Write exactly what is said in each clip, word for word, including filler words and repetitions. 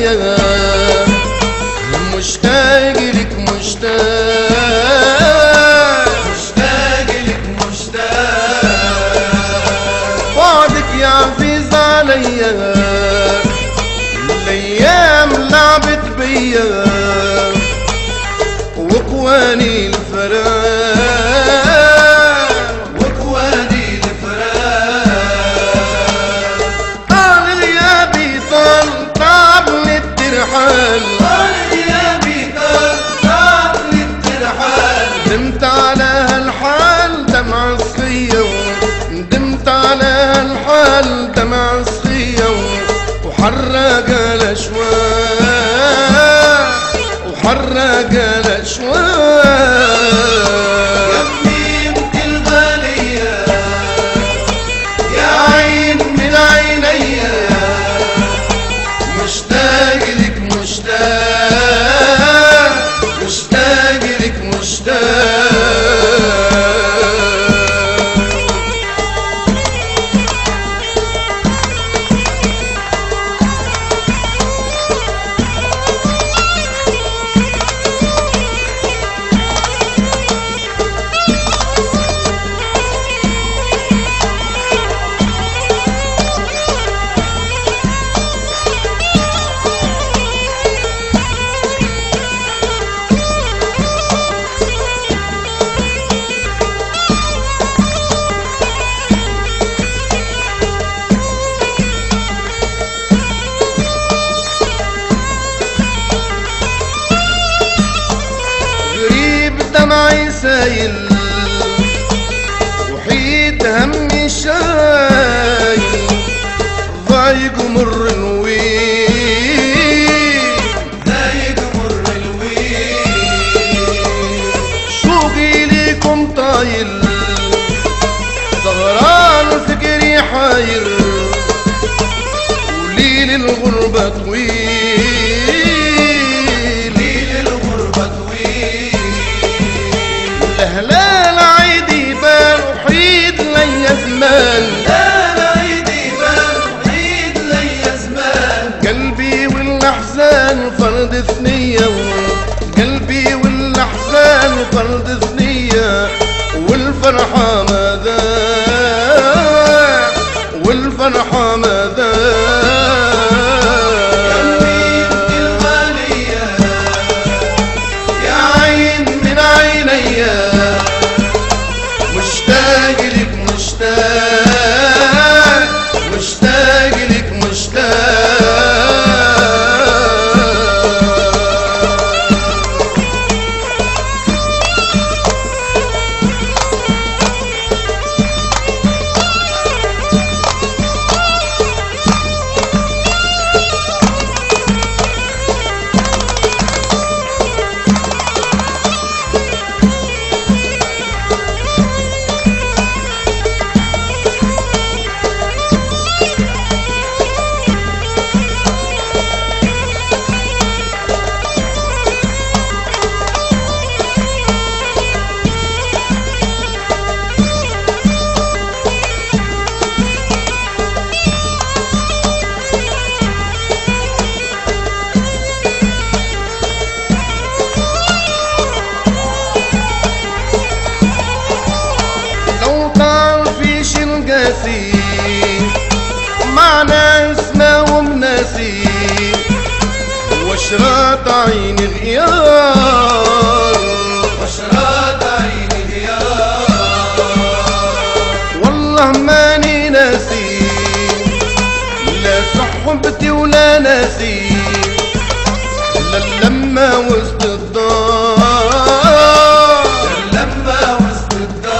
عليا، مشتاق لك مشتاق، مشتاق لك مشتاق، بعدك يعفز عليا، الايام لعبت بيا وكواني الفراق، وكواني الفراق، طال غيابي طال تعبني الترحال، طال غيابي طال تعبني الترحال، ندمت على هالحال دمع الصيا، ندمت على هالحال دمع الصيا، وحرق الاشواق، وحرق الاشواق. يا بنت الغالية يا عين من عينيا، مشتاق لك مشتاق، مشتاق لك مشتاق. دمعي سايل وحيد همي شايل، ضايق مر الويل، ضايق مر الويل، شوقي ليكم طايل، سهران فكري حاير، وليل الغربة طويل، ليل الغربة طويل، هلال عيدي بان وحيد لي زمان، هلال عيدي بان وحيد لي زمان، قلبي والاحزان فرد ثنية، قلبي والاحزان فرد ثنية، والفرحة ماذا، والفرحة ماذا. مشتاق لك مشتاق، مشتاق لك قاسي مع ناس ما هم ناسي، واشراط عيني غيار، واشراط عيني غيار، والله ماني ناسي، لا صحبتي ولا ناسي، لا لما وسط الدار، لا لما وسط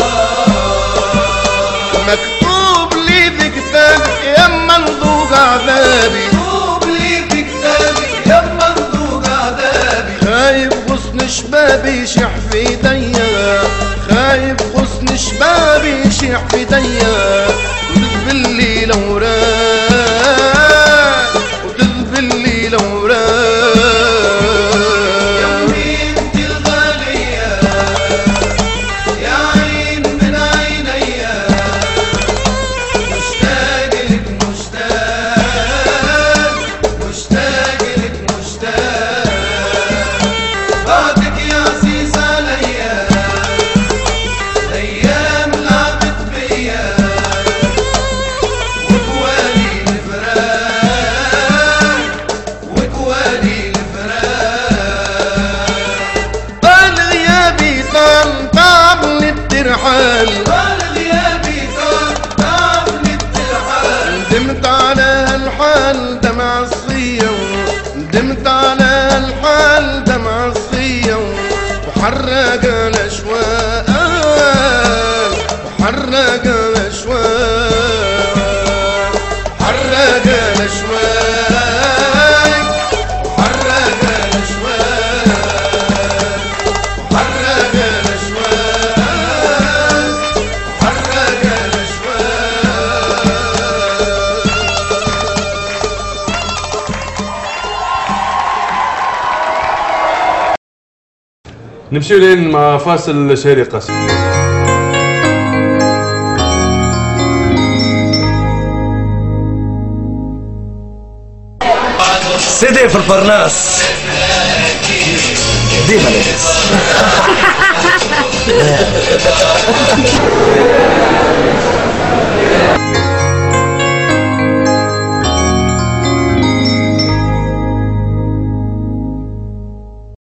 الدار، مكتوب لي في كتابي يما نذوق عذابي، مكتوب لي في كتابي يما نذوق عذابي، خايف غصن شبابي يشح في ايديا، خايف غصن شبابي يشح في ايديا، وتذبلي الاوراق، وتذبلي الاوراق. يا بنت الغالية يا عين من عينيا، مشتاق لك مشتاق، مشتاق لك نمشي لين مع فاصل شهري قاسم. سيدي في الفرناس ديما لاباس.